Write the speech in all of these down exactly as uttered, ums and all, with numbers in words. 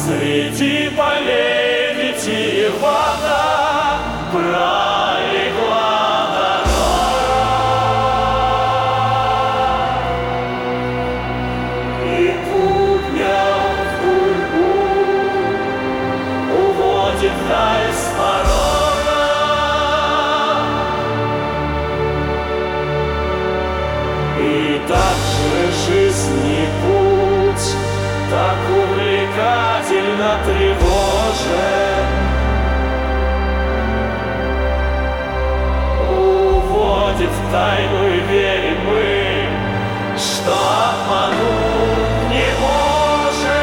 Среди полей витиевата пролегла дорога, и путь мел в гурьбу уводит даль с порога. И так же жизни путь, так увлекательно тревожен, уводит в тайну, и верим мы, что обмануть не можем.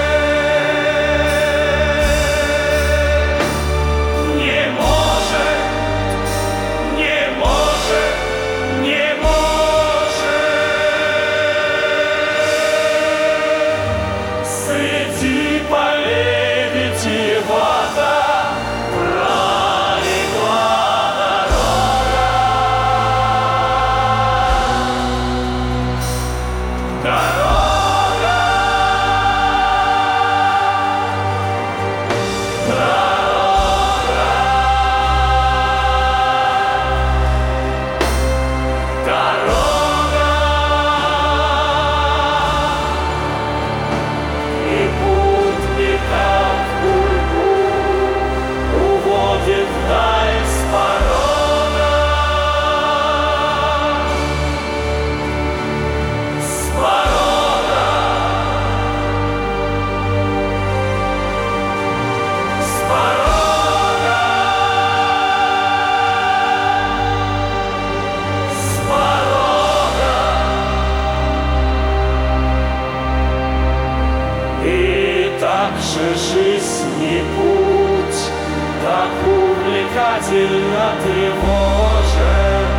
Не можем, не можем, не можем. Среди полей витиевата пролегла дорога. Дорога, дорога, дорога. И путь метал в гурьбу уводит вдаль с порога. С порога, с порога, с порога. И так же жизни путь, так увлекательно тревожен,